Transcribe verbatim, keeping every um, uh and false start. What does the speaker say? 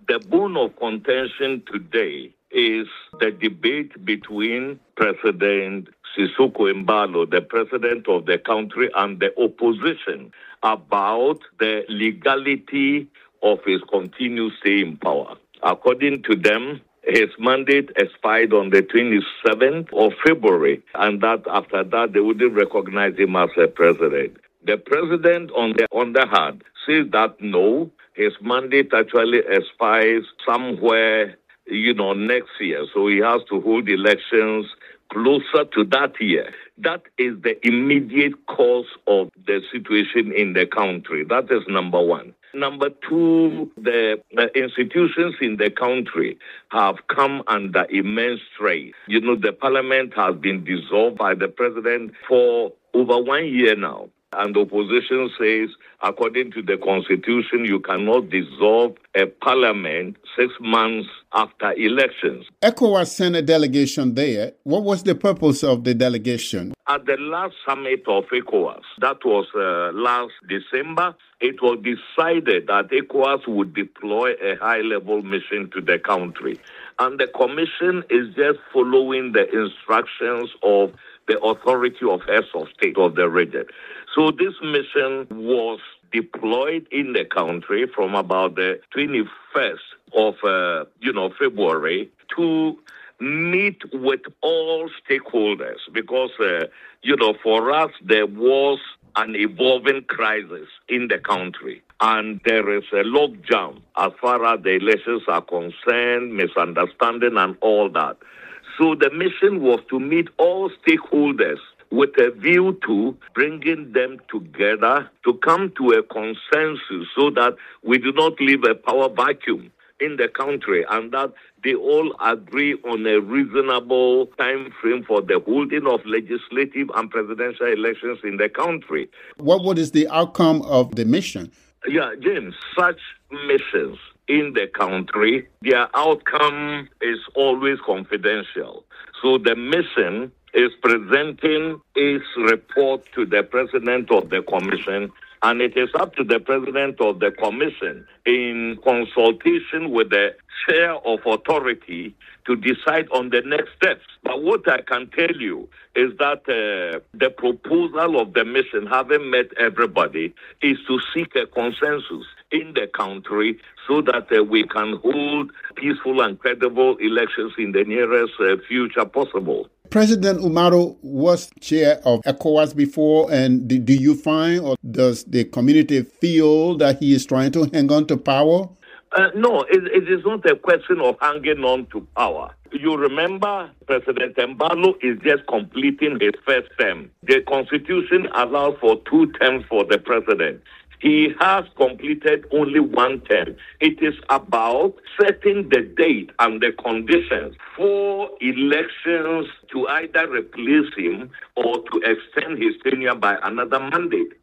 The bone of contention today is the debate between President Sissoco Embalo, the president of the country, and the opposition about the legality of his continued stay in power. According to them, his mandate expired on the twenty-seventh of February, and that after that, they wouldn't recognize him as a president. The president, on the other hand, says that no, his mandate actually expires somewhere, you know, next year. So he has to hold elections closer to that year. That is the immediate cause of the situation in the country. That is number one. Number two, the, the institutions in the country have come under immense strain. You know, the parliament has been dissolved by the president for over one year now. And the opposition says, according to the constitution, you cannot dissolve a parliament six months after elections. ECOWAS sent a delegation there. What was the purpose of the delegation? At the last summit of ECOWAS, that was uh, last December, it was decided that ECOWAS would deploy a high-level mission to the country. And the commission is just following the instructions of the authority of heads of state of the region. So this mission was deployed in the country from about the twenty-first of uh, you know February to meet with all stakeholders because uh, you know for us there was an evolving crisis in the country. And there is a logjam as far as the elections are concerned, misunderstanding and all that. So the mission was to meet all stakeholders with a view to bringing them together to come to a consensus so that we do not leave a power vacuum in the country and that they all agree on a reasonable time frame for the holding of legislative and presidential elections in the country. What, what is the outcome of the mission? Yeah, James, such missions in the country, their outcome is always confidential. So the mission is presenting its report to the president of the commission, and it is up to the president of the commission in consultation with the chair of authority to decide on the next steps. But what I can tell you is that uh, the proposal of the mission, having met everybody, is to seek a consensus in the country so that uh, we can hold peaceful and credible elections in the nearest uh, future possible. President Umaru was chair of ECOWAS before, and do, do you find or does the community feel that he is trying to hang on to power? Uh, no, it, it is not a question of hanging on to power. You remember President Embalo is just completing his first term. The Constitution allows for two terms for the president. He has completed only one term. It is about setting the date and the conditions for elections to either replace him or to extend his tenure by another mandate.